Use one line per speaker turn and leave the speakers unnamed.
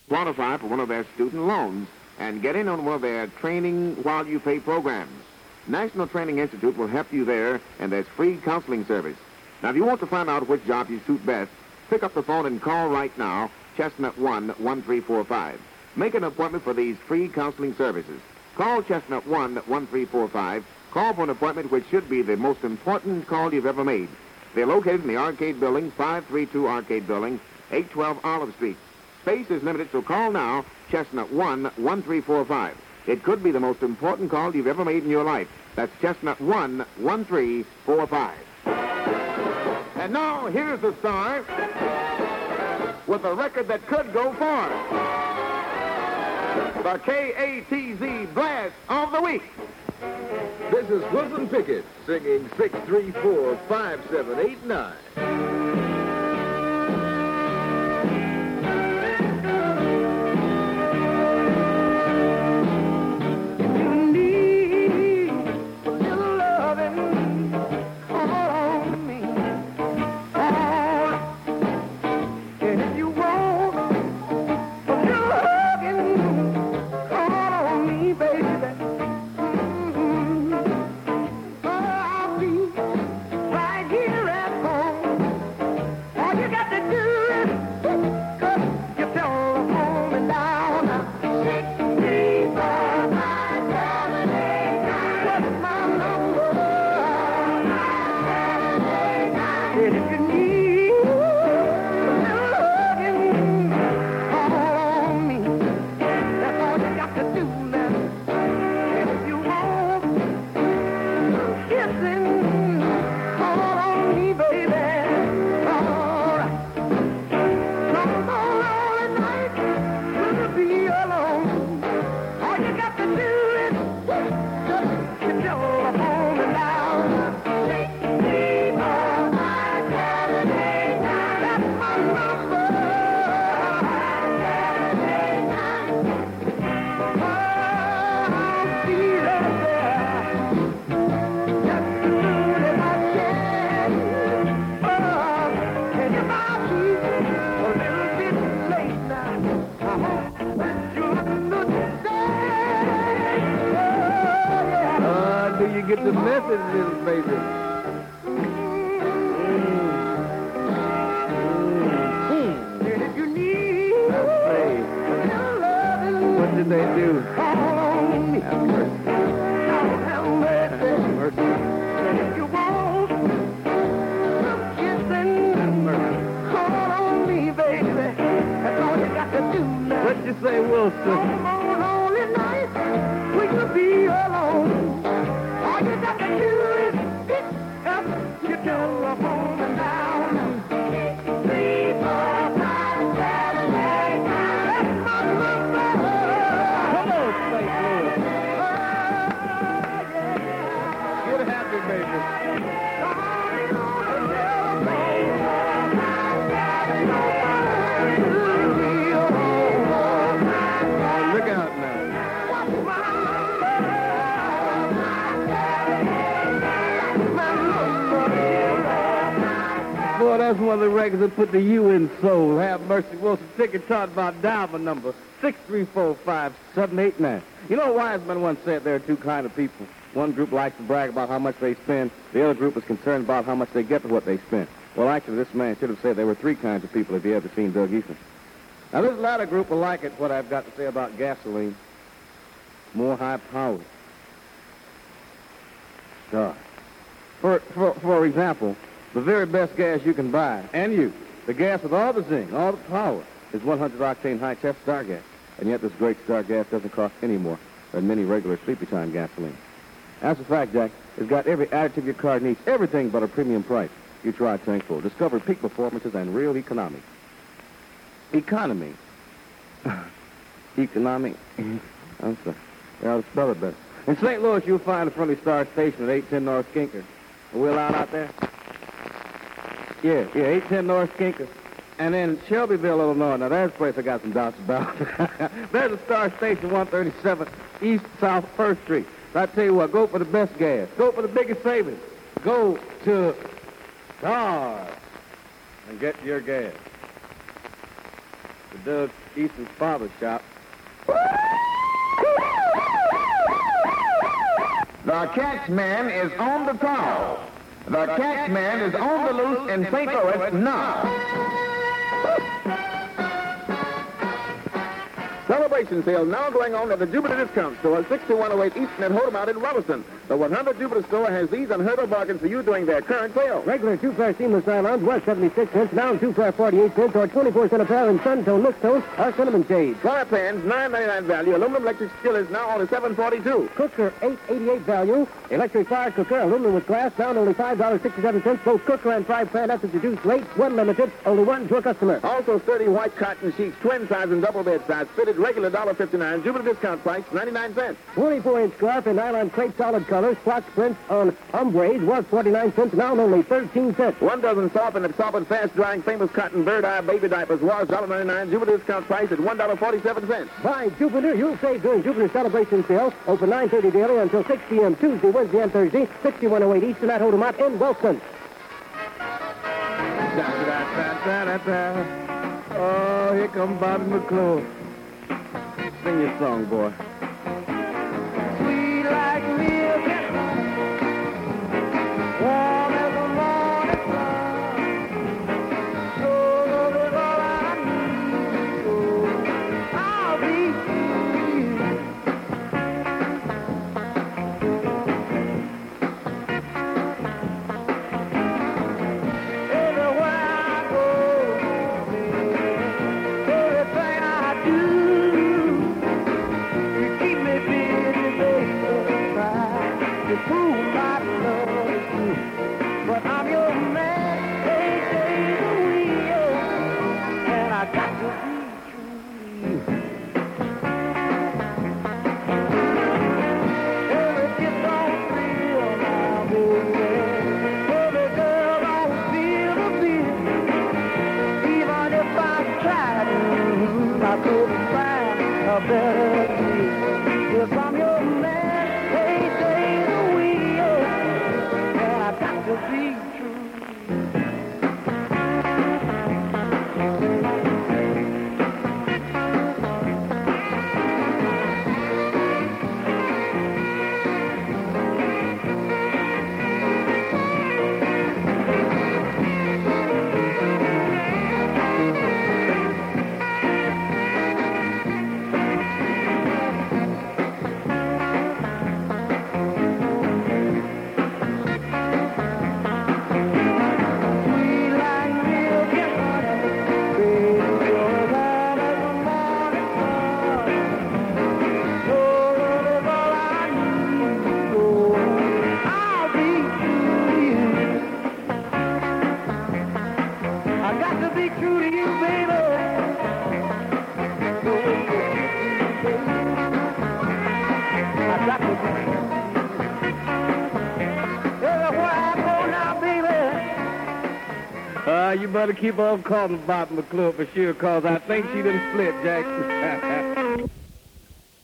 Qualify for one of their student loans and get in on one of their training while you pay programs. National Training Institute will help you there, and there's free counseling service. Now, if you want to find out which job you suit best, pick up the phone and call right now, Chestnut 1-1345. Make an appointment for these free counseling services. Call Chestnut 1-1345. Call for an appointment which should be the most important call you've ever made. They're located in the Arcade Building, 532 Arcade Building, 812 Olive Street. Space is limited, so call now, Chestnut 1-1345. It could be the most important call you've ever made in your life. That's Chestnut 1-1345. And now, here's the star with a record that could go far. The KATZ Blast of the Week.
This is Wilson Pickett singing 634-5789. Get the message, little baby. If you need what did they do? Have mercy. Have mercy. If you want some kissing, call on me, baby. That's all you got to do now. What you say, Wilson? On lonely night, we could be alone. All you got to do is pick up your telephone and down. 6, 3, 4, 5, 7, 8, 9. That's my number. Come on, St. Louis. Get happy, baby. Look out now. Boy, that's one of the records that put the U in soul. Have mercy, Wilson Pickett taught about dial number 6345789. You know, Wiseman once said there are two kind of people. One group likes to brag about how much they spend. The other group is concerned about how much they get for what they spend. Well, actually, this man should have said there were three kinds of people if you ever seen Doug Eason. Now, this latter group will like it, what I've got to say about gasoline. More high power. God. For example, the very best gas you can buy, and use, the gas with all the zing, all the power, is 100-octane high-test Star Gas. And yet this great Star Gas doesn't cost any more than many regular sleepy time gasoline. That's a fact, Jack. It's got every additive your car needs, everything but a premium price. You try Tankful. Discover peak performances and real economy. Economy. Economy. I'm sorry. I ought to spell it better. In St. Louis, you'll find a friendly Star station at 810 North Skinker. Are we allowed out there? Yeah, 810 North Skinker. And then Shelbyville, Illinois. Now, there's a place I got some doubts about. There's a Star Station, 137 East South 1st Street. So I tell you what, go for the best gas. Go for the biggest savings. Go to Star and get your gas.
to Doug Easton's barber shop.
The Catchman is on the prowl. The Catchman is on the loose in St. Louis now. Celebration sale now going on at the Jupiter Discount Store, 6108 Eastern and Hodemount in Robinson. The 100 Jupiter store has these unheard of bargains for you during their current sale.
Regular 2-pair seamless nylons was 76 cents, now 2-pair 48 cents, or 24 cents a pair in sun-tone, mist-tone, or cinnamon shades.
Fry pans, $9.99 value. Aluminum electric skillets now only $7.42.
Cooker, $8.88 value. Electric fire cooker, aluminum with glass, down only $5.67. Both cooker and fry pan at the reduced rate, one limited, only one to a customer.
Also, 30 white cotton sheets, twin size and double bed size, fitted regular $1.59. Jupiter discount price, 99 cents.
24-inch scarf in nylon crepe solid colors, splotch prints on ombres was 49 cents, now only 13 cents.
1 dozen soft and absorbent, fast-drying, famous cotton bird eye baby diapers was $1.99. Jupiter discount price at $1.47.
Buy Jupiter, you'll save during Jupiter celebration sale. Open 9:30 daily until 6 p.m. Tuesday, Wednesday, and Thursday. 6108 Eastern at Hodemount in Wellston.
Oh, here comes Bobby McClure. Sing your song, boy.
Sweet like milk and warm as a morning sun. So is all I need. So I'll be free. Everywhere I go, everything I do. To prove my love is true. But I'm your man, hey, take the wheel, and I got to be true to you. Every kiss don't feel now, baby. Every girl don't feel the beat. Even if I tried, I couldn't find a better deal. If I'm your man, hey, take the wheel, and I got to be true.
You better keep on calling Bob McClure for sure, cause I think she done split, Jack.